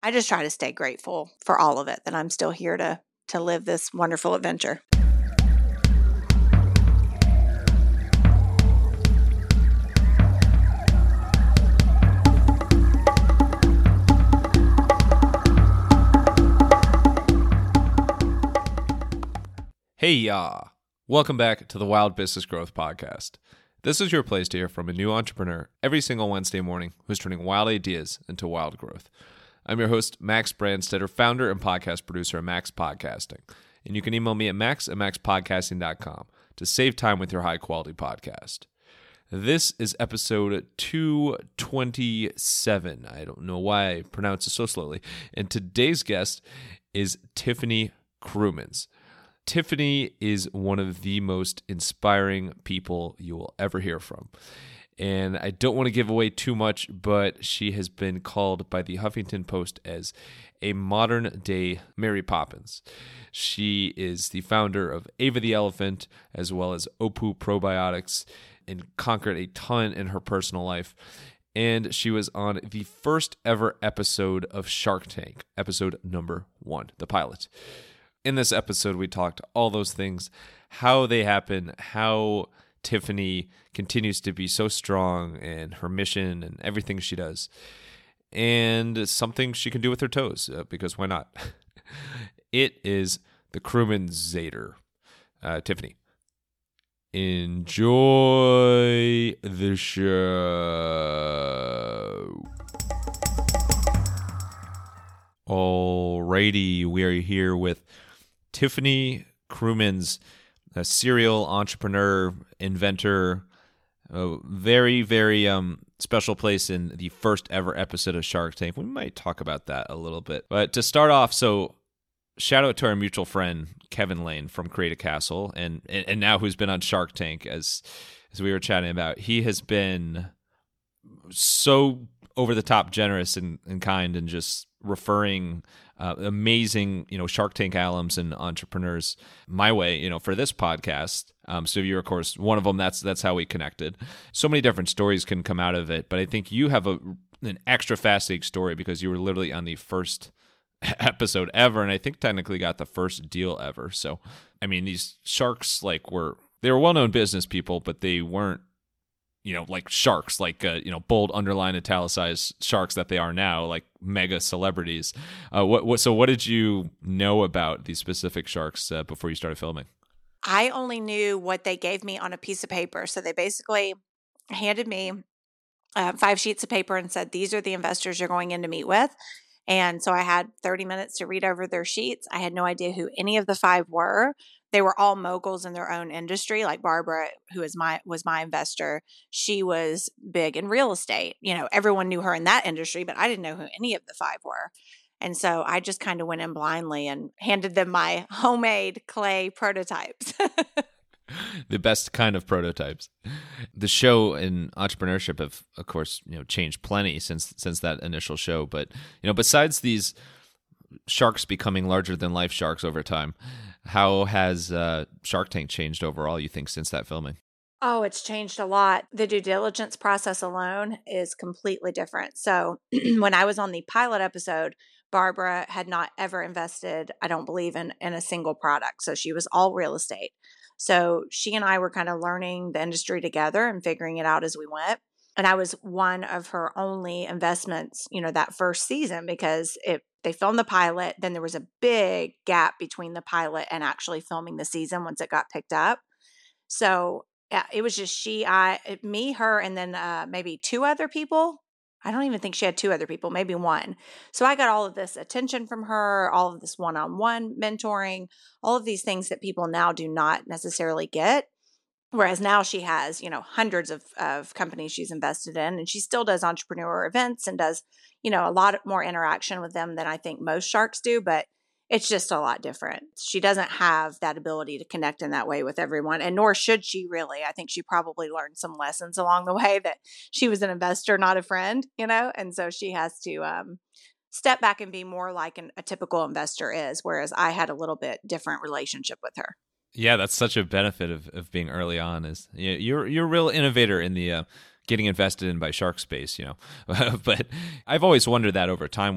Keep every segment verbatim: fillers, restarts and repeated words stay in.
I just try to stay grateful for all of it, that I'm still here to to live this wonderful adventure. Hey, y'all. Welcome back to the Wild Business Growth Podcast. This is your place to hear from a new entrepreneur every single Wednesday morning who's turning wild ideas into wild growth. I'm your host, Max Brandstetter, founder and podcast producer of Max Podcasting. And you can email me at max at max podcasting dot com to save time with your high-quality podcast. This is episode two twenty-seven. I don't know why I pronounce it so slowly. And today's guest is Tiffany Krumins. Tiffany is one of the most inspiring people you will ever hear from. And I don't want to give away too much, but she has been called by the Huffington Post as a modern-day Mary Poppins. She is the founder of Ava the Elephant, as well as Opu Probiotics, and conquered a ton in her personal life. And she was on the first ever episode of Shark Tank, episode number one, the pilot. In this episode, we talked all those things, how they happen, how Tiffany continues to be so strong in her mission and everything she does, and something she can do with her toes, uh, because why not? It is the Krumins-Zader. Uh, Tiffany, enjoy the show. Alrighty, we are here with Tiffany Krumins, a serial entrepreneur, inventor, a very, very um, special place in the first ever episode of Shark Tank. We might talk about that a little bit. But to start off, so shout out to our mutual friend, Kevin Lane from Create a Castle, and, and, and now who's been on Shark Tank, as, as we were chatting about. He has been so over-the-top generous and, and kind, and just referring uh, amazing, you know, Shark Tank alums and entrepreneurs my way, you know, for this podcast. Um, so you're, of course, one of them. That's that's how we connected. So many different stories can come out of it, but I think you have a an extra fascinating story because you were literally on the first episode ever, and I think technically got the first deal ever. So, I mean, these sharks, like, were they were well-known business people, but they weren't, you know, like sharks, like, uh, you know, bold, underline, italicized sharks that they are now, like mega celebrities. Uh, what, what, so what did you know about these specific sharks uh, before you started filming? I only knew what they gave me on a piece of paper. So they basically handed me uh, five sheets of paper and said, these are the investors you're going in to meet with. And so I had thirty minutes to read over their sheets. I had no idea who any of the five were. They were all moguls in their own industry. Like Barbara, who is my was my investor, she was big in real estate. You know, everyone knew her in that industry, but I didn't know who any of the five were. And so I just kind of went in blindly and handed them my homemade clay prototypes. The best kind of prototypes. The show and entrepreneurship have, of course, you know, changed plenty since since that initial show. But, you know, besides these sharks becoming larger than life sharks over time, how has uh, Shark Tank changed overall, you think, since that filming? Oh, it's changed a lot. The due diligence process alone is completely different. So when I was on the pilot episode, Barbara had not ever invested, I don't believe, in, in a single product. So she was all real estate. So she and I were kind of learning the industry together and figuring it out as we went. And I was one of her only investments, you know, that first season, because it they filmed the pilot. Then there was a big gap between the pilot and actually filming the season once it got picked up. So yeah, it was just she, I, me, her, and then uh, maybe two other people. I don't even think she had two other people, maybe one. So I got all of this attention from her, all of this one-on-one mentoring, all of these things that people now do not necessarily get. Whereas now she has, you know, hundreds of, of companies she's invested in, and she still does entrepreneur events and does, you know, a lot more interaction with them than I think most sharks do, but it's just a lot different. She doesn't have that ability to connect in that way with everyone, and nor should she really. I think she probably learned some lessons along the way that she was an investor, not a friend, you know, and so she has to um, step back and be more like an, a typical investor is, whereas I had a little bit different relationship with her. Yeah, that's such a benefit of, of being early on. Is you're you're a real innovator in the uh, getting invested in by shark space, you know. But I've always wondered that over time with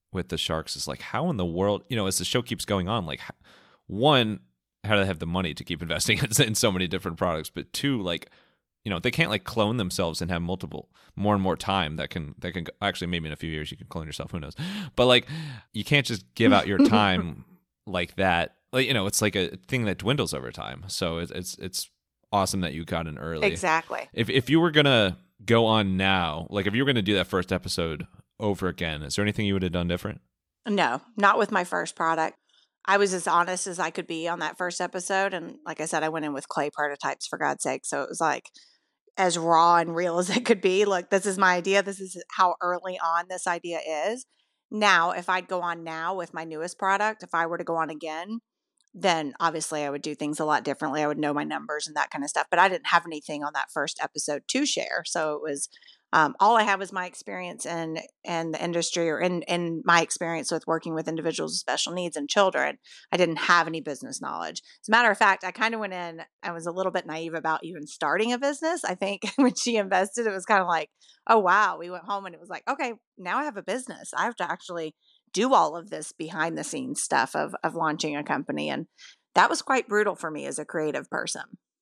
with the sharks is like, how in the world, you know, as the show keeps going on, like, one, how do they have the money to keep investing in so many different products? But two, like, you know, they can't like clone themselves and have multiple, more and more time that can, that can actually, maybe in a few years you can clone yourself, who knows? But like, you can't just give out your time like that. Like, you know, it's like a thing that dwindles over time. So it's, it's, it's awesome that you got in early. Exactly. If if you were going to go on now, like if you were going to do that first episode over again, is there anything you would have done different? No, not with my first product. I was as honest as I could be on that first episode. And like I said, I went in with clay prototypes, for God's sake. So it was like as raw and real as it could be. Like, this is my idea. This is how early on this idea is. Now, if I'd go on now with my newest product, if I were to go on again, then obviously I would do things a lot differently. I would know my numbers and that kind of stuff. But I didn't have anything on that first episode to share. So it was um, all I have was my experience in, in the industry, or in, in my experience with working with individuals with special needs and children. I didn't have any business knowledge. As a matter of fact, I kind of went in, I was a little bit naive about even starting a business. I think when she invested, it was kind of like, oh, wow. We went home and it was like, okay, now I have a business. I have to actually do all of this behind the scenes stuff of, of launching a company. And that was quite brutal for me as a creative person.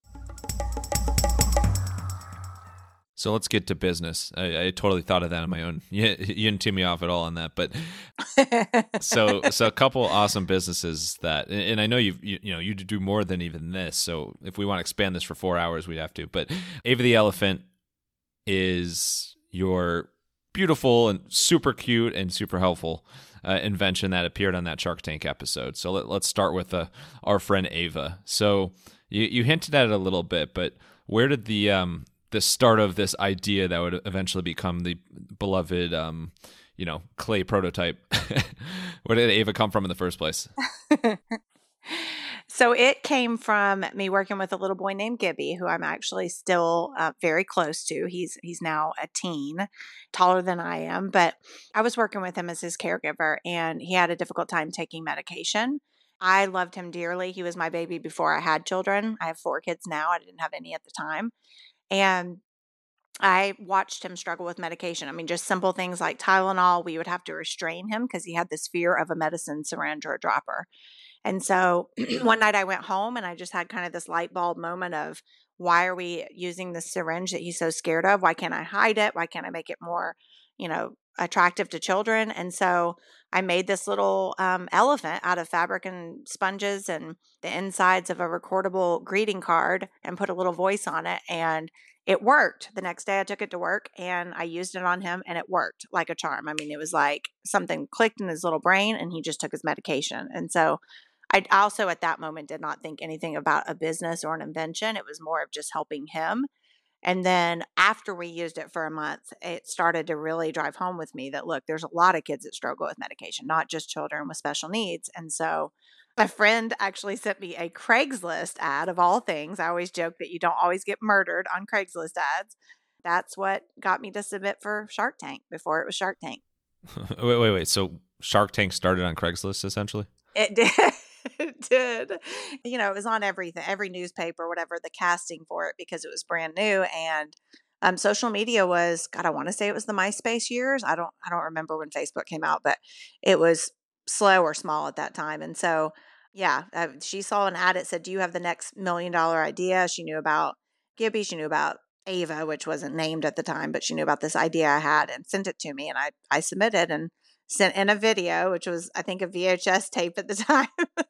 So let's get to business. I, I totally thought of that on my own. You, you didn't tee me off at all on that, but so so a couple awesome businesses that, and I know you've, you you know you do more than even this. So if we want to expand this for four hours, we'd have to. But Ava the Elephant is your beautiful and super cute and super helpful uh, invention that appeared on that Shark Tank episode. So let, let's start with uh, our friend Ava. So you you hinted at it a little bit, but where did the um the start of this idea that would eventually become the beloved, um, you know, clay prototype? Where did Ava come from in the first place? So it came from me working with a little boy named Gibby, who I'm actually still uh, very close to. He's he's now a teen, taller than I am, but I was working with him as his caregiver, and he had a difficult time taking medication. I loved him dearly. He was my baby before I had children. I have four kids now. I didn't have any at the time. And I watched him struggle with medication. I mean, just simple things like Tylenol, we would have to restrain him because he had this fear of a medicine syringe or a dropper. And so one night I went home and I just had kind of this light bulb moment of, why are we using this syringe that he's so scared of? Why can't I hide it? Why can't I make it more, you know, attractive to children? And so I made this little um, elephant out of fabric and sponges and the insides of a recordable greeting card and put a little voice on it. And it worked. The next day I took it to work and I used it on him and it worked like a charm. I mean, it was like something clicked in his little brain and he just took his medication. And so I also at that moment did not think anything about a business or an invention. It was more of just helping him. And then after we used it for a month, it started to really drive home with me that, look, there's a lot of kids that struggle with medication, not just children with special needs. And so a friend actually sent me a Craigslist ad of all things. I always joke that you don't always get murdered on Craigslist ads. That's what got me to submit for Shark Tank before it was Shark Tank. wait, wait, wait. So Shark Tank started on Craigslist, essentially? It did. It did. You know, it was on everything, every newspaper, whatever, the casting for it, because it was brand new. And um, social media was, God, I want to say it was the MySpace years. I don't, I don't remember when Facebook came out, but it was slow or small at that time. And so, yeah, uh, she saw an ad. It said, do you have the next million dollar idea? She knew about Gibby. She knew about Ava, which wasn't named at the time, but she knew about this idea I had and sent it to me. And I, I submitted and sent in a video, which was, I think, a V H S tape at the time.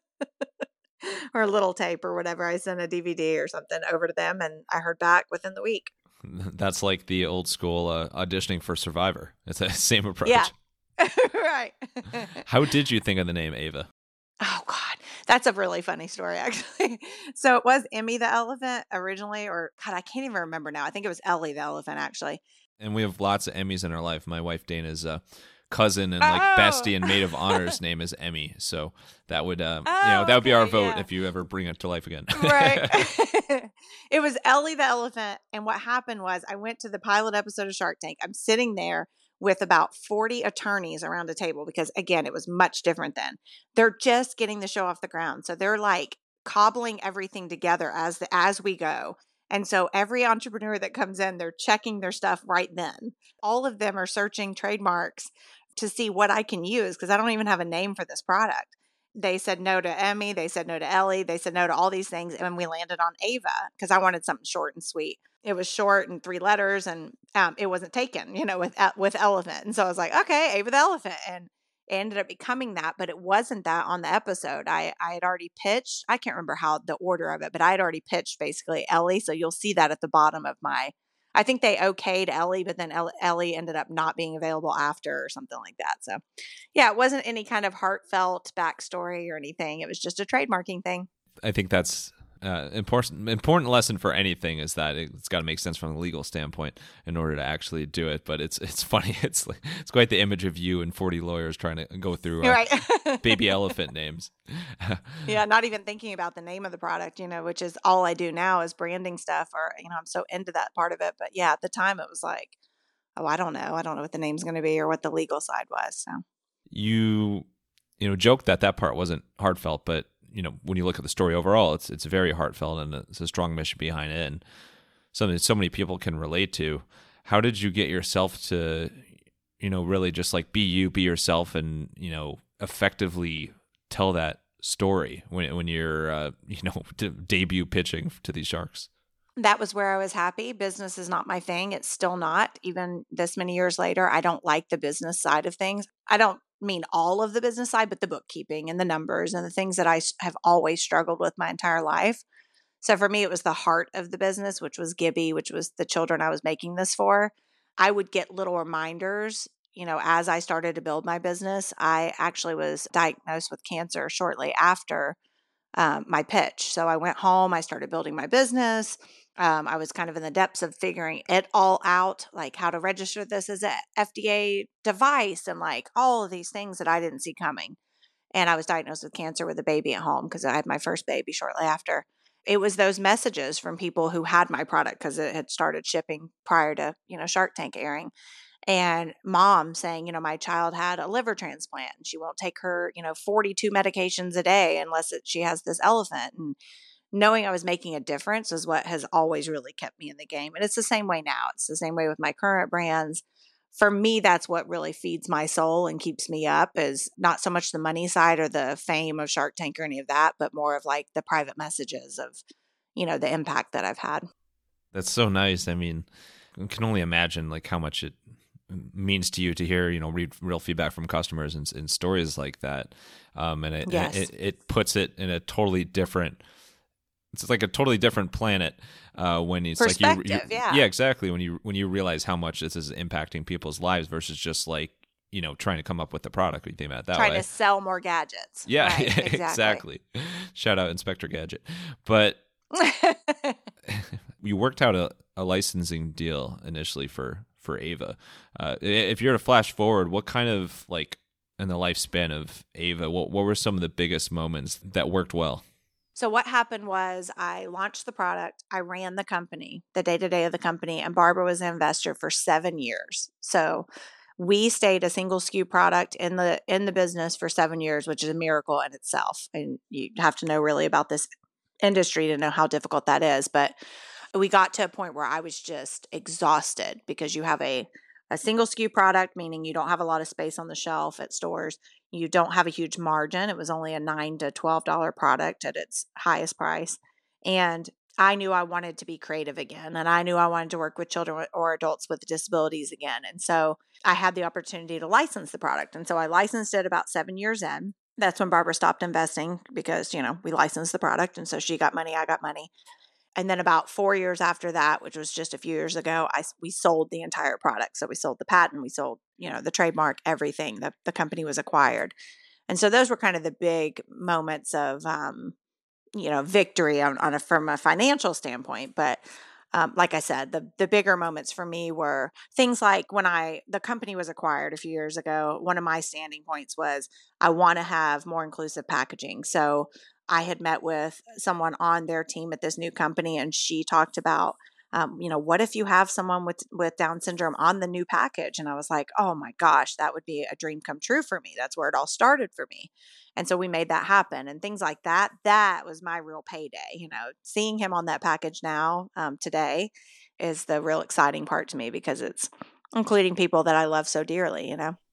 Or a little tape or whatever. I sent a D V D or something over to them and I heard back within the week. That's like the old school uh, auditioning for Survivor. It's the same approach. Yeah. Right. How did you think of the name Ava? Oh, God. That's a really funny story, actually. So it was Emmy the elephant originally, or God, I can't even remember now. I think it was Ellie the elephant, actually. And we have lots of Emmys in our life. My wife, Dana's uh, cousin and like oh. bestie and maid of honor's name is Emmy. So that would, uh, oh, you know, that would okay, be our vote yeah. if you ever bring it to life again. Right. It was Ellie the elephant. And what happened was I went to the pilot episode of Shark Tank. I'm sitting there with about forty attorneys around a table because, again, it was much different then. They're just getting the show off the ground. So they're like cobbling everything together as the, as we go. And so every entrepreneur that comes in, they're checking their stuff right then. All of them are searching trademarks to see what I can use because I don't even have a name for this product. They said no to Emmy. They said no to Ellie. They said no to all these things. And we landed on Ava because I wanted something short and sweet. It was short and three letters and um, it wasn't taken, you know, with with elephant. And so I was like, okay, Ava the elephant. And it ended up becoming that, but it wasn't that on the episode. I, I had already pitched. I can't remember how the order of it, but I had already pitched basically Ellie. So you'll see that at the bottom of my, I think they okayed Ellie, but then Ellie ended up not being available after or something like that. So yeah, it wasn't any kind of heartfelt backstory or anything. It was just a trademarking thing. I think that's uh, important. Important lesson for anything is that it's got to make sense from a legal standpoint in order to actually do it. But it's it's funny. It's like, it's quite the image of you and forty lawyers trying to go through uh, right. baby elephant names. Yeah, not even thinking about the name of the product, you know, which is all I do now is branding stuff. Or you know, I'm so into that part of it. But yeah, at the time it was like, oh, I don't know. I don't know what the name's going to be or what the legal side was. So you you know joked that that part wasn't heartfelt, but you know, when you look at the story overall, it's it's very heartfelt and it's a strong mission behind it and something so many people can relate to. How did you get yourself to, you know, really just like be you, be yourself and, you know, effectively tell that story when when you're, uh, you know, de- debut pitching to these sharks? That was where I was happy. Business is not my thing. It's still not. Even this many years later, I don't like the business side of things. I don't mean all of the business side, but the bookkeeping and the numbers and the things that I have always struggled with my entire life. So for me, it was the heart of the business, which was Gibby, which was the children I was making this for. I would get little reminders, you know, as I started to build my business. I actually was diagnosed with cancer shortly after um, my pitch. So I went home, I started building my business. Um, I was kind of in the depths of figuring it all out, like how to register this as a F D A device and like all of these things that I didn't see coming. And I was diagnosed with cancer with a baby at home because I had my first baby shortly after. It was those messages from people who had my product because it had started shipping prior to, you know, Shark Tank airing. And mom saying, you know, my child had a liver transplant and she won't take her, you know, forty-two medications a day unless it, she has this elephant. And knowing I was making a difference is what has always really kept me in the game. And it's the same way now. It's the same way with my current brands. For me, that's what really feeds my soul and keeps me up is not so much the money side or the fame of Shark Tank or any of that, but more of like the private messages of, you know, the impact that I've had. That's so nice. I mean, I can only imagine like how much it means to you to hear, you know, read real feedback from customers and, and stories like that. Um, and it, yes. it, it puts it in a totally different It's like a totally different planet uh, when it's like you, you, yeah, yeah, exactly. When you when you realize how much this is impacting people's lives versus just like you know trying to come up with the product. When you think about it that trying way, to sell more gadgets. Yeah, right, exactly. exactly. Shout out Inspector Gadget. But you worked out a, a licensing deal initially for for Ava. Uh, if you're to flash forward, what kind of like in the lifespan of Ava, what what were some of the biggest moments that worked well? So what happened was I launched the product. I ran the company, the day-to-day of the company, and Barbara was an investor for seven years. So we stayed a single S K U product in the in the business for seven years, which is a miracle in itself. And you have to know really about this industry to know how difficult that is. But we got to a point where I was just exhausted because you have a a single S K U product, meaning you don't have a lot of space on the shelf at stores. You don't have a huge margin. It was only a nine to twelve dollars product at its highest price. And I knew I wanted to be creative again. And I knew I wanted to work with children or adults with disabilities again. And so I had the opportunity to license the product. And so I licensed it about seven years in. That's when Barbara stopped investing because, you know, we licensed the product. And so she got money, I got money. And then about four years after that, which was just a few years ago, I, we sold the entire product. So we sold the patent, we sold, you know, the trademark, everything. The, the company was acquired. And so those were kind of the big moments of, um, you know, victory on, on a, from a financial standpoint. But um, like I said, the the bigger moments for me were things like when I the company was acquired a few years ago. One of my standing points was I want to have more inclusive packaging. So I had met with someone on their team at this new company, and she talked about, um, you know, what if you have someone with, with Down syndrome on the new package? And I was like, oh my gosh, that would be a dream come true for me. That's where it all started for me. And so we made that happen and things like that. That was my real payday. You know, seeing him on that package now um, today is the real exciting part to me because it's including people that I love so dearly, you know.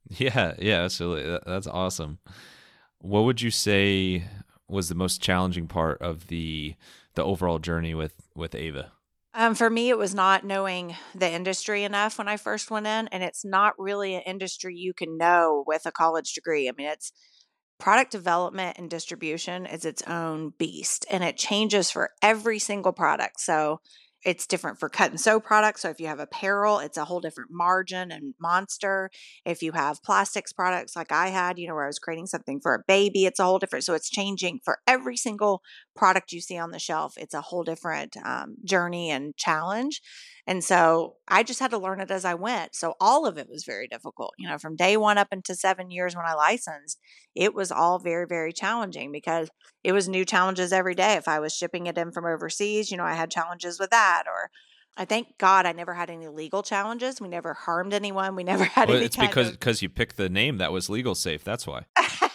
Yeah, yeah, absolutely. That, that's awesome. What would you say was the most challenging part of the the overall journey with with Ava? Um, for me, it was not knowing the industry enough when I first went in, and it's not really an industry you can know with a college degree. I mean, it's product development and distribution is its own beast, and it changes for every single product. So it's different for cut and sew products. So if you have apparel, it's a whole different margin and monster. If you have plastics products like I had, you know, where I was creating something for a baby, it's a whole different. So it's changing for every single product you see on the shelf. It's a whole different um, journey and challenge. And so I just had to learn it as I went. So all of it was very difficult, you know, from day one up into seven years when I licensed, it was all very, very challenging because it was new challenges every day. If I was shipping it in from overseas, you know, I had challenges with that. Or I thank God I never had any legal challenges. We never harmed anyone. We never had Well, any it's kind because of. because you picked the name that was legal safe. That's why.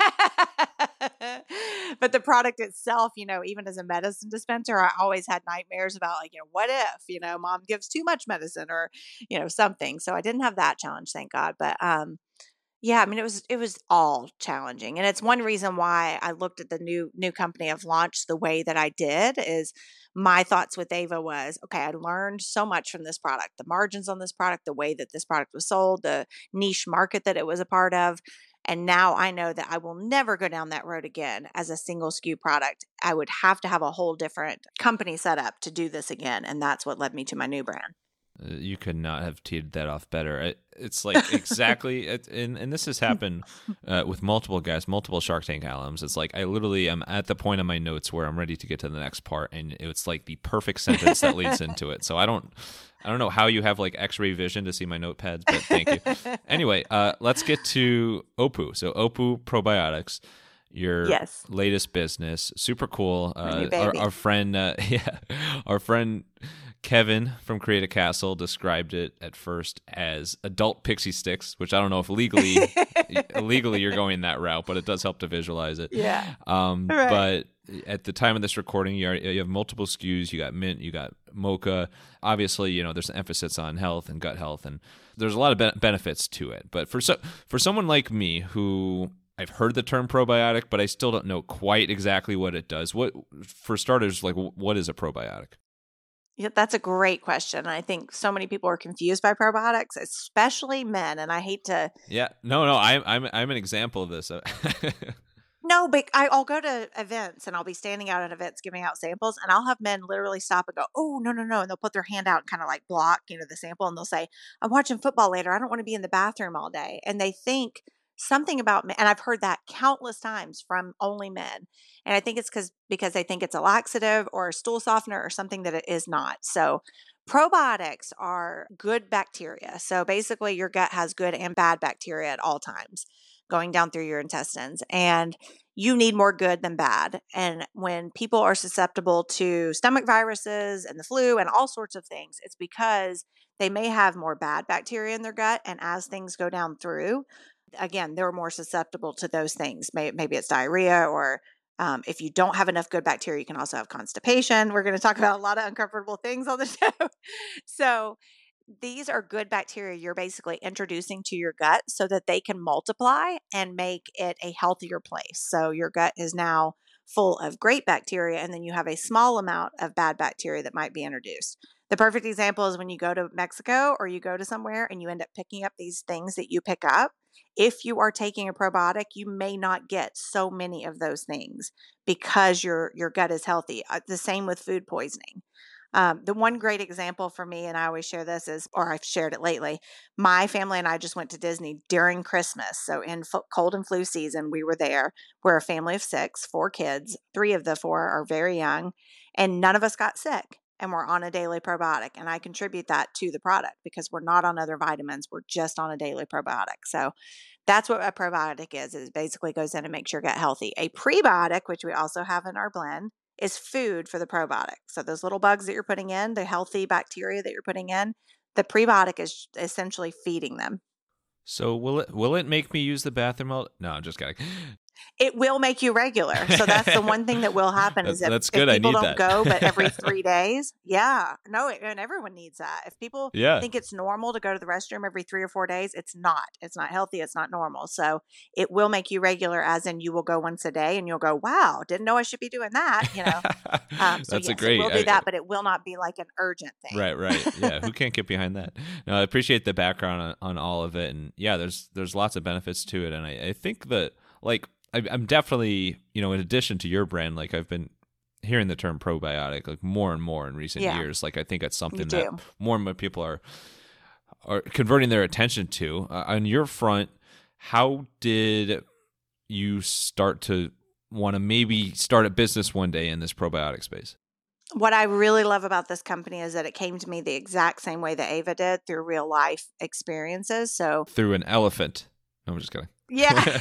But the product itself, you know, even as a medicine dispenser, I always had nightmares about, like, you know, what if, you know, mom gives too much medicine or, you know, something. So I didn't have that challenge, thank God. But um yeah, I mean, it was it was all challenging, and it's one reason why I looked at the new new company I've launched the way that I did. Is my thoughts with Ava was, okay, I learned so much from this product, the margins on this product, the way that this product was sold, the niche market that it was a part of, and now I know that I will never go down that road again as a single S K U product. I would have to have a whole different company set up to do this again, and that's what led me to my new brand. Uh, You could not have teed that off better. It, it's like exactly, it, and and this has happened uh, with multiple guys, multiple Shark Tank alums. It's like I literally am at the point of my notes where I'm ready to get to the next part, and it's like the perfect sentence that leads into it. So I don't, I don't know how you have like X-ray vision to see my notepads, but thank you. Anyway, uh, let's get to Opu. So Opu Probiotics, your Yes, latest business, super cool. my new Uh, our, baby. our friend, uh, yeah, our friend Kevin from Create a Castle described it at first as adult pixie sticks, which I don't know if legally legally you're going that route, but it does help to visualize it. Yeah, Um, right. but at the time of this recording, you, are, you have multiple S K Us. You got mint, you got mocha. Obviously, you know there's an emphasis on health and gut health, and there's a lot of be- benefits to it. But for so for someone like me who I've heard the term probiotic, but I still don't know quite exactly what it does. What, for starters, like what is a probiotic? Yeah, that's a great question. I think so many people are confused by probiotics, especially men. And I hate to, Yeah, no, no, I'm I'm I'm an example of this. no, but I, I'll go to events and I'll be standing out at events giving out samples, and I'll have men literally stop and go, "Oh, no, no, no," and they'll put their hand out and kind of like block, you know, the sample, and they'll say, "I'm watching football later. I don't want to be in the bathroom all day," and they think something about men. And I've heard that countless times from only men, and I think it's because because they think it's a laxative or a stool softener or something that it is not. So probiotics are good bacteria. So basically, your gut has good and bad bacteria at all times going down through your intestines. And you need more good than bad. And when people are susceptible to stomach viruses and the flu and all sorts of things, it's because they may have more bad bacteria in their gut. And as things go down through, again, they're more susceptible to those things. Maybe it's diarrhea, or um, if you don't have enough good bacteria, you can also have constipation. We're going to talk about a lot of uncomfortable things on the show. So these are good bacteria you're basically introducing to your gut so that they can multiply and make it a healthier place. So your gut is now full of great bacteria, and then you have a small amount of bad bacteria that might be introduced. The perfect example is when you go to Mexico or you go to somewhere and you end up picking up these things that you pick up. If you are taking a probiotic, you may not get so many of those things because your your gut is healthy. Uh, the same with food poisoning. Um, the one great example for me, and I always share this, is, or I've shared it lately, my family and I just went to Disney during Christmas. So in f- cold and flu season, we were there. We're a family of six, four kids. Three of the four are very young, and none of us got sick. And we're on a daily probiotic. And I contribute that to the product because we're not on other vitamins. We're just on a daily probiotic. So that's what a probiotic is. It basically goes in and makes your gut healthy. A prebiotic, which we also have in our blend, is food for the probiotic. So those little bugs that you're putting in, the healthy bacteria that you're putting in, the prebiotic is essentially feeding them. So will it will it make me use the bathroom? All- no, I'm just kidding. It will make you regular. So that's the one thing that will happen is if, that's if good. I people need don't that. go, but every three days, yeah, no, and everyone needs that. If people Yeah. think it's normal to go to the restroom every three or four days, it's not. It's not healthy. It's not normal. So it will make you regular, as in you will go once a day and you'll go, wow, didn't know I should be doing that. You know, um, so That's yes, a great. it will do I- that, but it will not be like an urgent thing. Right, right. Yeah, who can't get behind that? No, I appreciate the background on, on all of it, and yeah, there's there's lots of benefits to it, and I, I think that like I, I'm definitely, you know, in addition to your brand, like I've been hearing the term probiotic like more and more in recent Yeah. years. Like I think it's something You that do. more and more people are are converting their attention to. Uh, on your front, how did you start to want to maybe start a business one day in this probiotic space? What I really love about this company is that it came to me the exact same way that Ava did, through real life experiences. So Through an elephant. No, I'm just kidding. yeah.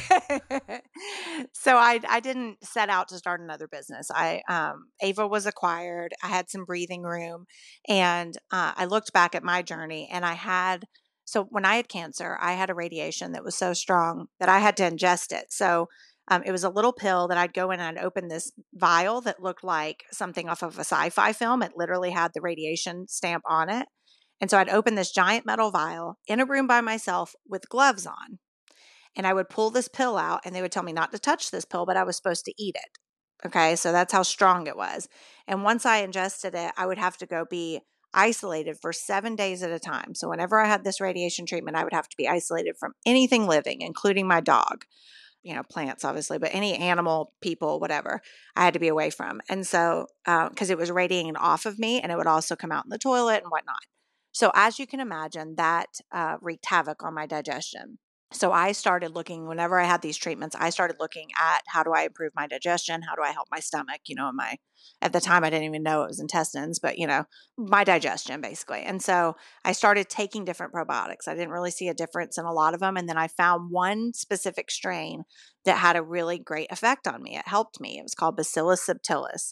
So I I didn't set out to start another business. I um Ava was acquired. I had some breathing room, and uh, I looked back at my journey, and I had so when I had cancer, I had a radiation that was so strong that I had to ingest it. So um, it was a little pill that I'd go in and I'd open this vial that looked like something off of a sci-fi film. It literally had the radiation stamp on it. And so I'd open this giant metal vial in a room by myself with gloves on. And I would pull this pill out, and they would tell me not to touch this pill, but I was supposed to eat it. Okay. So that's how strong it was. And once I ingested it, I would have to go be isolated for seven days at a time. So whenever I had this radiation treatment, I would have to be isolated from anything living, including my dog, you know, plants, obviously, but any animal, people, whatever, I had to be away from. And so, because uh, it was radiating off of me, and it would also come out in the toilet and whatnot. So as you can imagine, that uh, wreaked havoc on my digestion. So I started looking, whenever I had these treatments, I started looking at how do I improve my digestion? How do I help my stomach? You know, my, at the time I didn't even know it was intestines, but you know, my digestion basically. And so I started taking different probiotics. I didn't really see a difference in a lot of them. And then I found one specific strain that had a really great effect on me. It helped me. It was called Bacillus subtilis.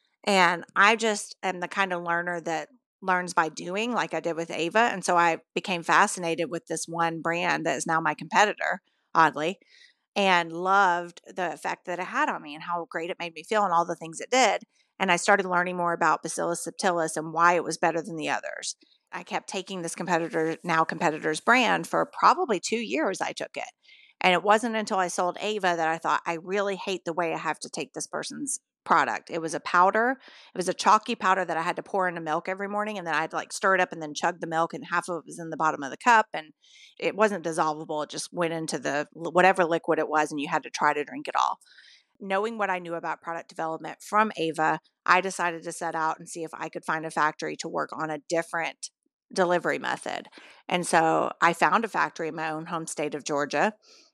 And I just am the kind of learner that learns by doing, like I did with Ava. And so I became fascinated with this one brand that is now my competitor, oddly, and loved the effect that it had on me and how great it made me feel and all the things it did. And I started learning more about Bacillus subtilis and why it was better than the others. I kept taking this competitor, now competitor's brand, for probably two years I took it. And it wasn't until I sold Ava that I thought, I really hate the way I have to take this person's product. It was a powder. It was a chalky powder that I had to pour into milk every morning, and then I'd like stir it up and then chug the milk, and half of it was in the bottom of the cup, and it wasn't dissolvable. It just went into the whatever liquid it was, and you had to try to drink it all. Knowing what I knew about product development from Ava, I decided to set out and see if I could find a factory to work on a different delivery method. And so I found a factory in my own home state of Georgia,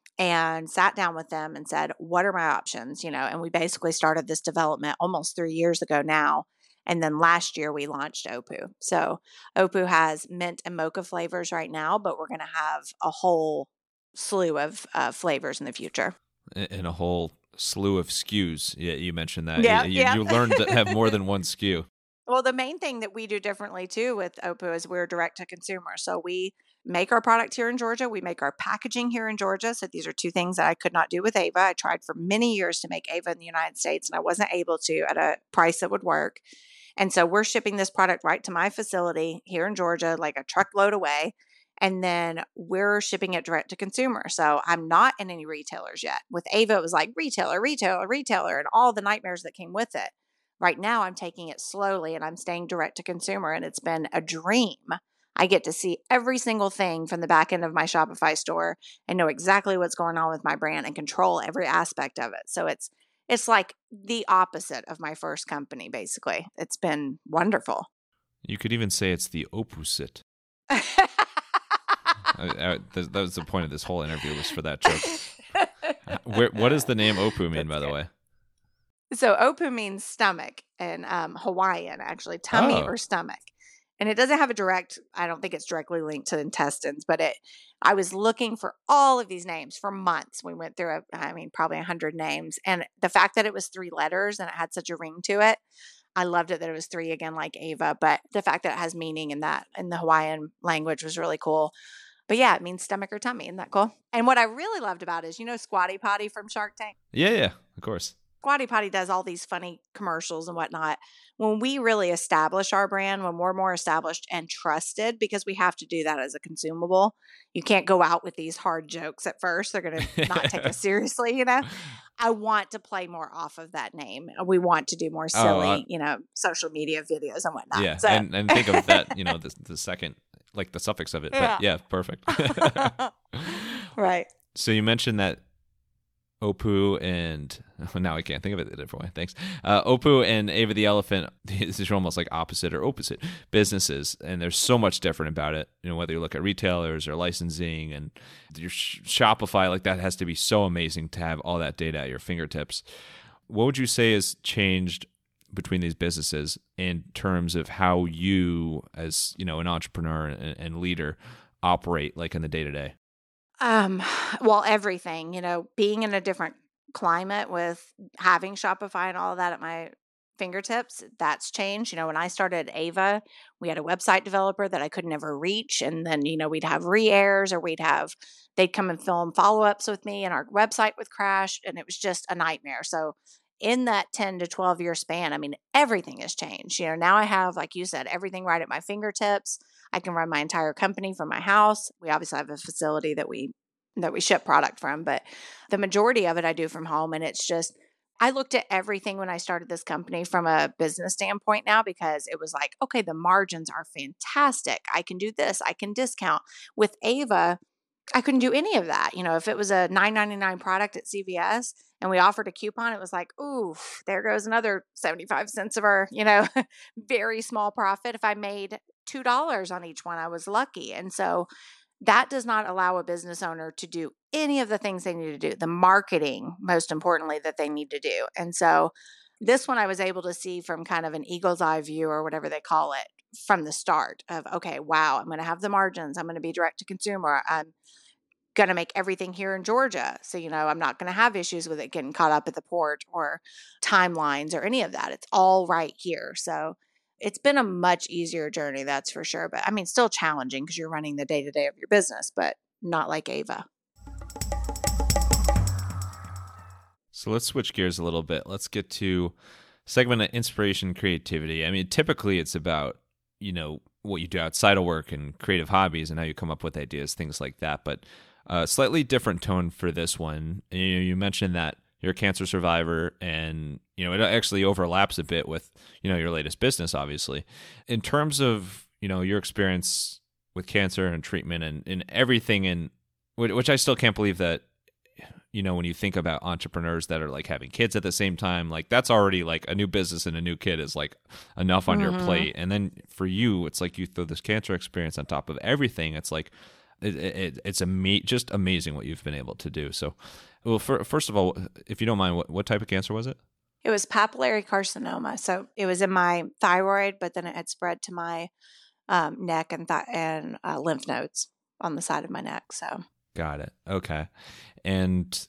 and sat down with them and said, what are my options? You know, and we basically started this development almost three years ago now. And then last year we launched Opu. So Opu has mint and mocha flavors right now, but we're going to have a whole slew of uh, flavors in the future. And a whole slew of S K Us. Yeah, you mentioned that. Yeah, you, yeah. you learned to have more than one S K U. Well, the main thing that we do differently too with Opu is we're direct to consumer. So we make our product here in Georgia. We make our packaging here in Georgia. So these are two things that I could not do with Ava. I tried for many years to make Ava in the United States, and I wasn't able to at a price that would work. And so we're shipping this product right to my facility here in Georgia, like a truckload away. And then we're shipping it direct to consumer. So I'm not in any retailers yet. With Ava, it was like retailer, retailer, retailer, and all the nightmares that came with it. Right now, I'm taking it slowly and I'm staying direct to consumer, and it's been a dream. I get to see every single thing from the back end of my Shopify store and know exactly what's going on with my brand and control every aspect of it. So it's it's like the opposite of my first company, basically. It's been wonderful. You could even say it's the opposite. I, I, that was the point of this whole interview, was for that joke. Where, what does the name Opu mean, by the way? So Opu means stomach in um, Hawaiian, actually, tummy Oh. or stomach. And it doesn't have a direct, I don't think it's directly linked to intestines, but it, I was looking for all of these names for months. We went through, a, I mean, probably a hundred names. And the fact that it was three letters and it had such a ring to it, I loved it that it was three again, like Ava. But the fact that it has meaning in that, in the Hawaiian language was really cool. but yeah, it means stomach or tummy. Isn't that cool? And what I really loved about it is, you know, Squatty Potty from Shark Tank? Yeah, yeah, of course. Squatty Potty does all these funny commercials and whatnot. When we really establish our brand, when we're more established and trusted, because we have to do that as a consumable, you can't go out with these hard jokes at first. They're going to not take us seriously, you know? I want to play more off of that name. We want to do more silly, Oh, uh, you know, social media videos and whatnot. yeah, So. and, and think of that, you know, the, the second, like the suffix of it. Yeah. But yeah, perfect. Right. So you mentioned that Opu and now I can't think of it a different way. Thanks. Uh, Opu and Ava the Elephant, these are almost like opposite or opposite businesses, and there's so much different about it. You know, whether you look at retailers or licensing and your sh- Shopify, like that has to be so amazing to have all that data at your fingertips. What would you say has changed between these businesses in terms of how you, as you know, an entrepreneur and, and leader, operate like in the day to day? Um, well, everything, you know, being in a different climate with having Shopify and all of that at my fingertips, that's changed. You know, when I started Ava, we had a website developer that I could never reach. And then, you know, we'd have re-airs or we'd have, they'd come and film follow-ups with me and our website would crash and it was just a nightmare. So in that ten to twelve year span, I mean, everything has changed. You know, now I have, like you said, everything right at my fingertips. I can run my entire company from my house. We obviously have a facility that we that we ship product from, but the majority of it I do from home. And it's just, I looked at everything when I started this company from a business standpoint now because it was like, okay, the margins are fantastic. I can do this. I can discount. With Ava, I couldn't do any of that. You know, if it was a nine ninety-nine product at C V S and we offered a coupon, it was like, ooh, there goes another seventy-five cents of our, you know, very small profit. If I made two dollars on each one, I was lucky. And so that does not allow a business owner to do any of the things they need to do, the marketing, most importantly, that they need to do. And so this one I was able to see from kind of an eagle's eye view or whatever they call it from the start of, okay, wow, I'm going to have the margins. I'm going to be direct to consumer. I'm going to make everything here in Georgia. So, you know, I'm not going to have issues with it getting caught up at the port or timelines or any of that. It's all right here. So it's been a much easier journey, that's for sure. But I mean, still challenging because you're running the day to day of your business, but not like Ava. So let's switch gears a little bit. Let's get to segment of inspiration, creativity. I mean, typically it's about, you know, what you do outside of work and creative hobbies and how you come up with ideas, things like that. But uh, slightly different tone for this one. You know, you mentioned that you're a cancer survivor and, you know, it actually overlaps a bit with, you know, your latest business, obviously. In terms of, you know, your experience with cancer and treatment and, and everything, and which I still can't believe that, you know, when you think about entrepreneurs that are like having kids at the same time, like that's already like a new business and a new kid is like enough on mm-hmm. your plate. And then for you, it's like you throw this cancer experience on top of everything. It's like, it, it, it's ama- just amazing what you've been able to do. So, well, for, first of all, if you don't mind, what, what type of cancer was it? It was papillary carcinoma. So it was in my thyroid, but then it had spread to my um, neck and th- and uh, lymph nodes on the side of my neck. So got it. Okay. And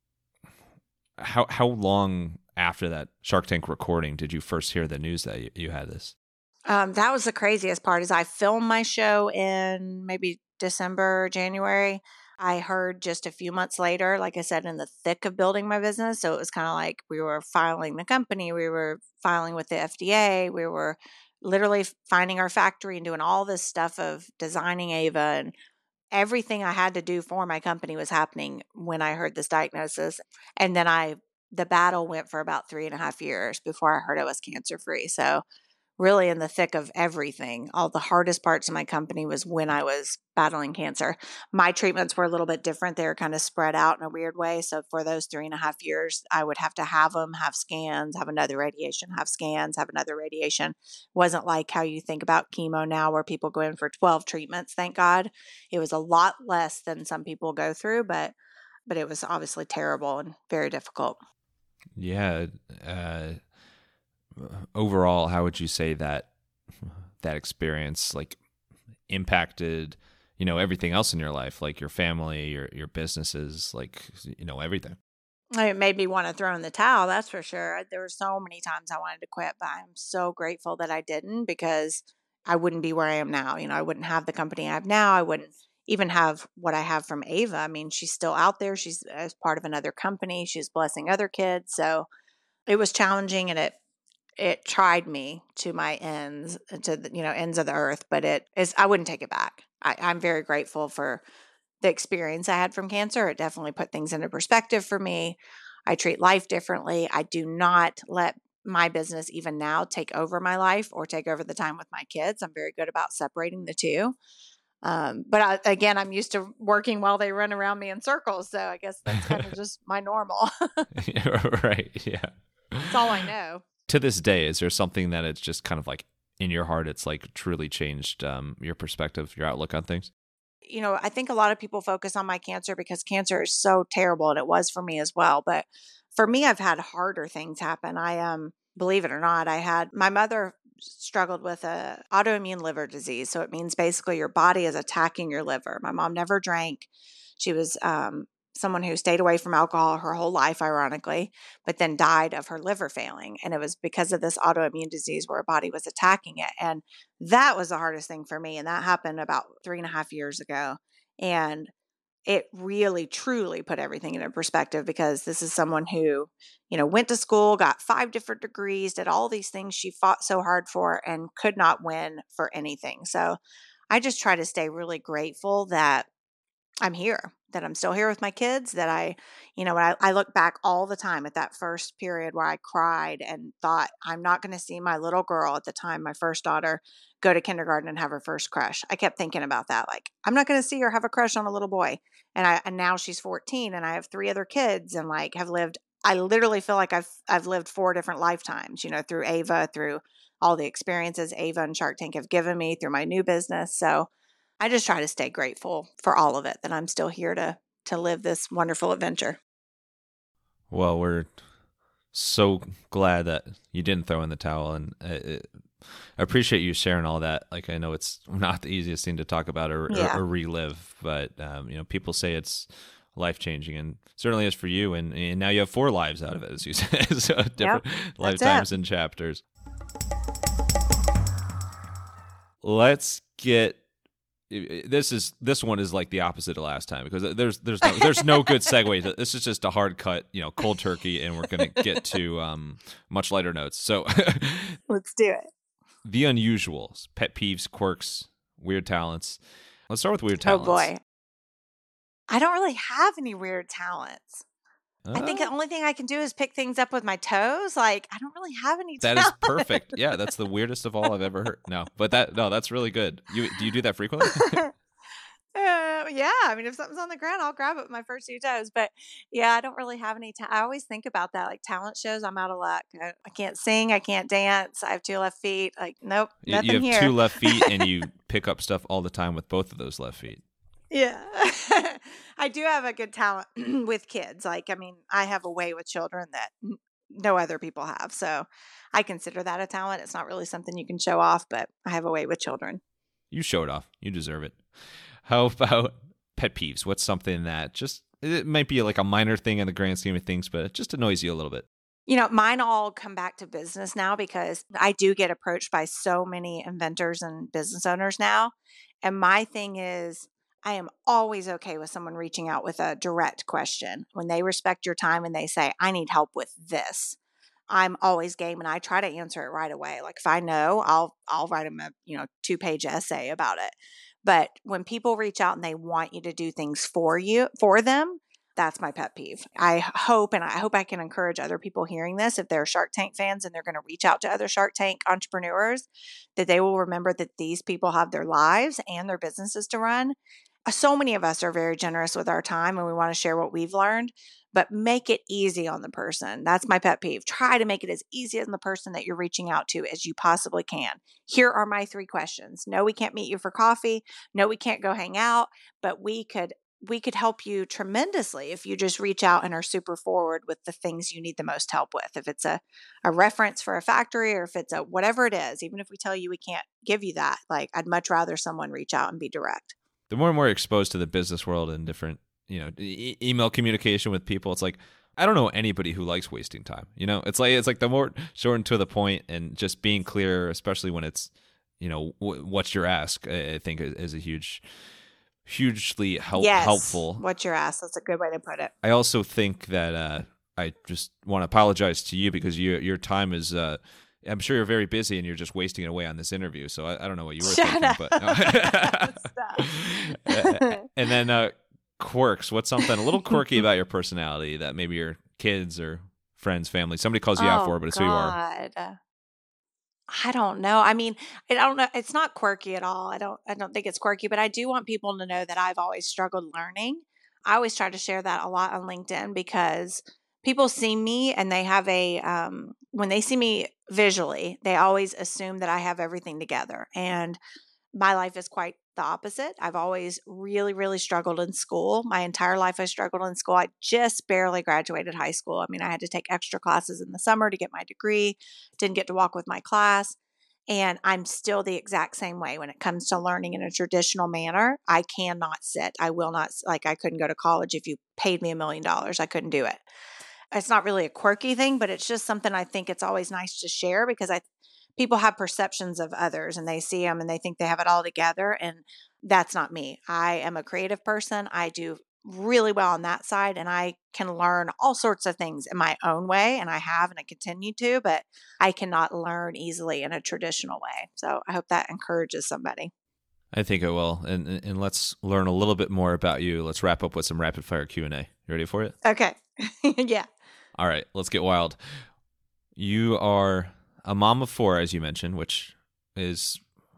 how how long after that Shark Tank recording did you first hear the news that you, you had this? Um, that was the craziest part. Is I filmed my show in maybe December, January. I heard just a few months later, like I said, in the thick of building my business. So it was kind of like we were filing the company, we were filing with the F D A, we were literally finding our factory and doing all this stuff of designing Ava, and everything I had to do for my company was happening when I heard this diagnosis. And then I, the battle went for about three and a half years before I heard I was cancer free. So really in the thick of everything. All the hardest parts of my company was when I was battling cancer. My treatments were a little bit different. They were kind of spread out in a weird way. So for those three and a half years, I would have to have them, have scans, have another radiation, have scans, have another radiation. It wasn't like how you think about chemo now where people go in for twelve treatments, thank God. It was a lot less than some people go through, but but it was obviously terrible and very difficult. Yeah. Uh... Overall, how would you say that that experience like impacted, you know, everything else in your life, like your family, your your businesses, like, you know, everything? It made me want to throw in the towel, that's for sure. There were so many times I wanted to quit, but I'm so grateful that I didn't because I wouldn't be where I am now. You know, I wouldn't have the company I have now. I wouldn't even have what I have from Ava. I mean, she's still out there. She's as part of another company. She's blessing other kids. So it was challenging, and it it tried me to my ends, to the, you know, ends of the earth, but it is, I wouldn't take it back. I, I'm very grateful for the experience I had from cancer. It definitely put things into perspective for me. I treat life differently. I do not let my business even now take over my life or take over the time with my kids. I'm very good about separating the two. Um, but I, again, I'm used to working while they run around me in circles. So I guess that's kind of just my normal. Right. Yeah. That's all I know. To this day, is there something that it's just kind of like in your heart, it's like truly changed um, your perspective, your outlook on things? You know, I think a lot of people focus on my cancer because cancer is so terrible, and it was for me as well. But for me, I've had harder things happen. I um, believe it or not, I had my mother struggled with a autoimmune liver disease. So it means basically your body is attacking your liver. My mom never drank. She was um, someone who stayed away from alcohol her whole life, ironically, but then died of her liver failing. And it was because of this autoimmune disease where her body was attacking it. And that was the hardest thing for me. And that happened about three and a half years ago. And it really, truly put everything into perspective, because this is someone who, you know, went to school, got five different degrees, did all these things she fought so hard for and could not win for anything. So I just try to stay really grateful that I'm here, that I'm still here with my kids, that I, you know, I, I look back all the time at that first period where I cried and thought, I'm not going to see my little girl at the time, my first daughter, go to kindergarten and have her first crush. I kept thinking about that. Like, I'm not going to see her have a crush on a little boy. And I, and now she's fourteen and I have three other kids and like have lived, I literally feel like I've, I've lived four different lifetimes, you know, through Ava, through all the experiences Ava and Shark Tank have given me, through my new business. So I just try to stay grateful for all of it, that I'm still here to to live this wonderful adventure. Well, we're so glad that you didn't throw in the towel, and I appreciate you sharing all that. Like, I know it's not the easiest thing to talk about or, yeah. or, or relive, but um, you know, people say it's life changing, and certainly is for you. And, and now you have four lives out of it, as you said, so different yep, lifetimes and chapters. Let's get. This is this one is like the opposite of last time, because there's there's no, there's no good segue. This is just a hard cut, you know, cold turkey, and we're gonna get to um, much lighter notes. So let's do it. The unusuals, pet peeves, quirks, weird talents. Let's start with weird talents. Oh boy, I don't really have any weird talents. Uh, I think the only thing I can do is pick things up with my toes. Like, I don't really have any That talents. is perfect. Yeah, that's the weirdest of all I've ever heard. No, but that no, that's really good. You do you do that frequently? uh, yeah, I mean, if something's on the ground, I'll grab it with my first two toes. But yeah, I don't really have any. Ta- I always think about that. Like talent shows, I'm out of luck. I, I can't sing. I can't dance. I have two left feet. Like, nope, nothing you have here. two left feet, and you pick up stuff all the time with both of those left feet. Yeah. I do have a good talent with kids. Like, I mean, I have a way with children that n- no other people have. So I consider that a talent. It's not really something you can show off, but I have a way with children. You show it off. You deserve it. How about pet peeves? What's something that just, it might be like a minor thing in the grand scheme of things, but it just annoys you a little bit? You know, mine all come back to business now, because I do get approached by so many inventors and business owners now. And my thing is, I am always okay with someone reaching out with a direct question. When they respect your time and they say, I need help with this, I'm always game, and I try to answer it right away. Like if I know, I'll I'll write them a, you know, two-page essay about it. But when people reach out and they want you to do things for you, for them, that's my pet peeve. I hope, and I hope I can encourage other people hearing this, if they're Shark Tank fans and they're going to reach out to other Shark Tank entrepreneurs, that they will remember that these people have their lives and their businesses to run. So many of us are very generous with our time, and we want to share what we've learned, but make it easy on the person. That's my pet peeve. Try to make it as easy on the person that you're reaching out to as you possibly can. Here are my three questions. No, we can't meet you for coffee. No, we can't go hang out, but we could we could help you tremendously if you just reach out and are super forward with the things you need the most help with. If it's a, a reference for a factory, or if it's a whatever it is, even if we tell you we can't give you that, like I'd much rather someone reach out and be direct. The more and more exposed to the business world and different, you know, e- email communication with people, it's like, I don't know anybody who likes wasting time. You know, it's like, it's like the more short and to the point, and just being clear, especially when it's, you know, w- what's your ask, I think is, is a huge hugely help, yes. helpful. What you're asked. That's a good way to put it. I also think that uh, I just want to apologize to you because you, your time is, uh, I'm sure you're very busy and you're just wasting it away on this interview. So I, I don't know what you were Shut thinking. Up. But and then uh, quirks. What's something a little quirky about your personality that maybe your kids or friends, family, somebody calls you oh, out for, but it's God. who you are? I don't know. I mean, I don't know. It's not quirky at all. I don't. I don't think it's quirky, but I do want people to know that I've always struggled learning. I always try to share that a lot on LinkedIn because people see me and they have a um, when they see me visually, they always assume that I have everything together. And my life is quite the opposite. I've always really, really struggled in school. My entire life I struggled in school. I just barely graduated high school. I mean, I had to take extra classes in the summer to get my degree, didn't get to walk with my class. And I'm still the exact same way when it comes to learning in a traditional manner. I cannot sit. I will not, like I couldn't go to college if you paid me a million dollars. I couldn't do it. It's not really a quirky thing, but it's just something I think it's always nice to share because I people have perceptions of others and they see them and they think they have it all together. And that's not me. I am a creative person. I do really well on that side and I can learn all sorts of things in my own way. And I have, and I continue to, but I cannot learn easily in a traditional way. So I hope that encourages somebody. I think it will. And, and let's learn a little bit more about you. Let's wrap up with some rapid fire Q and A. You ready for it? Okay. Yeah. All right, let's get wild. You are a mom of four, as you mentioned, which is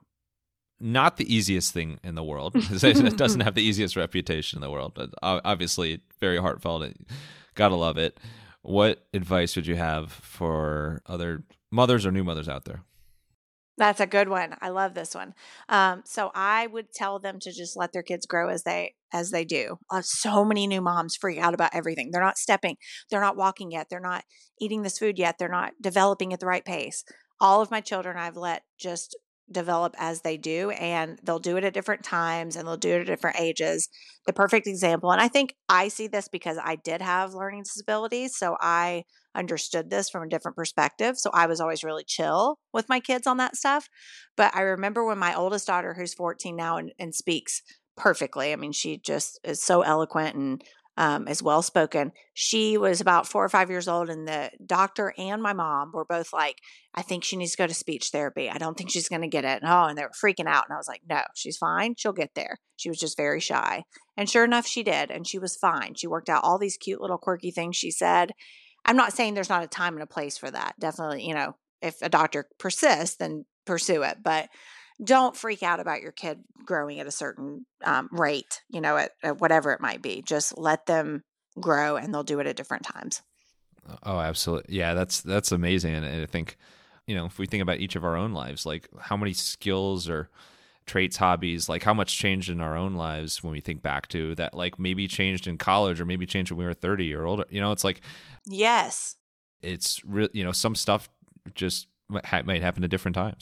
not the easiest thing in the world. It doesn't have the easiest reputation in the world, but obviously very heartfelt. Gotta love it. What advice would you have for other mothers or new mothers out there? That's a good one. I love this one. Um, so I would tell them to just let their kids grow as they as they do. Uh, so many new moms freak out about everything. They're not stepping. They're not walking yet. They're not eating this food yet. They're not developing at the right pace. All of my children I've let just develop as they do, and they'll do it at different times and they'll do it at different ages. The perfect example, and I think I see this because I did have learning disabilities, so I understood this from a different perspective. So I was always really chill with my kids on that stuff. But I remember when my oldest daughter, who's fourteen now and, and speaks perfectly, I mean, she just is so eloquent and um, is well spoken. She was about four or five years old, and the doctor and my mom were both like, I think she needs to go to speech therapy. I don't think she's going to get it. And, oh, and they were freaking out. And I was like, no, she's fine. She'll get there. She was just very shy. And sure enough, she did. And she was fine. She worked out all these cute little quirky things she said. I'm not saying there's not a time and a place for that. Definitely, you know, if a doctor persists, then pursue it. But don't freak out about your kid growing at a certain um, rate, you know, at, at whatever it might be. Just let them grow and they'll do it at different times. Oh, absolutely. Yeah, that's that's amazing. And I think, you know, if we think about each of our own lives, like how many skills or traits, hobbies, like how much changed in our own lives when we think back to that, like maybe changed in college or maybe changed when we were thirty or older. You know, it's like, yes, it's real. You know, some stuff just might, might happen at different times.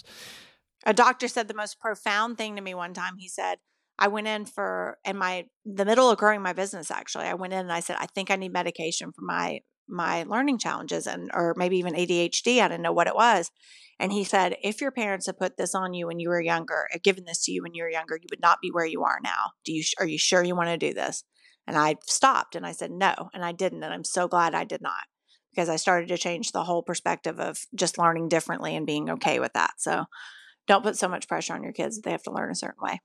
A doctor said the most profound thing to me one time. He said, I went in for, in my, the middle of growing my business, actually, I went in and I said, I think I need medication for my, my learning challenges and, or maybe even A D H D. I didn't know what it was. And he said, if your parents had put this on you when you were younger, given this to you when you were younger, you would not be where you are now. Do you, are you sure you want to do this? And I stopped and I said, no, and I didn't. And I'm so glad I did not, because I started to change the whole perspective of just learning differently and being okay with that. So don't put so much pressure on your kids that they have to learn a certain way.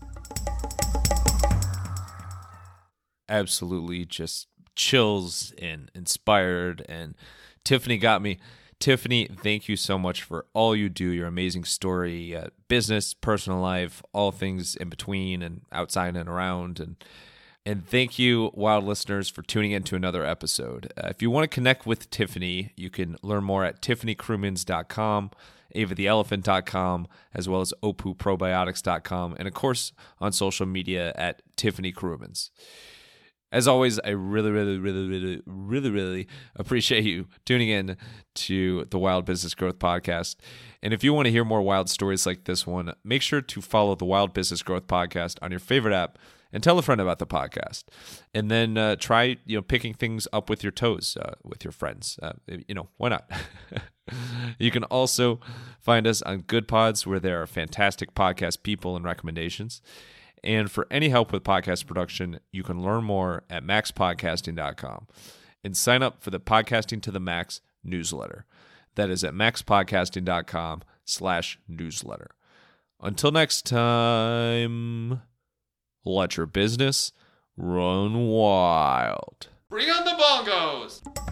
Absolutely, just chills and inspired. And Tiffany got me. Tiffany, thank you so much for all you do, your amazing story, uh, business, personal life, all things in between and outside and around. And and thank you, Wild listeners, for tuning in to another episode. Uh, if you want to connect with Tiffany, you can learn more at tiffany crumans dot com, ava the elephant dot com, as well as opu probiotics dot com, and of course on social media at Tiffany Crumans. As always, I really, really, really, really, really, really appreciate you tuning in to the Wild Business Growth Podcast. And if you want to hear more wild stories like this one, make sure to follow the Wild Business Growth Podcast on your favorite app and tell a friend about the podcast. And then uh, try, you know, picking things up with your toes uh, with your friends. Uh, you know, why not? You can also find us on Good Pods, where there are fantastic podcast people and recommendations. And for any help with podcast production, you can learn more at max podcasting dot com and sign up for the Podcasting to the Max newsletter. That is at max podcasting dot com slash newsletter. Until next time, let your business run wild. Bring on the bongos!